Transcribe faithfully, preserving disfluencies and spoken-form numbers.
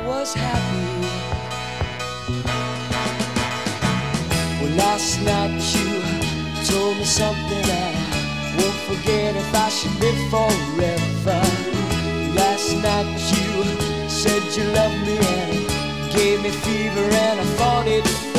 was happy. Well, last night you told me something I won't forget if I should live forever. Last night you said you loved me and it gave me fever and I thought it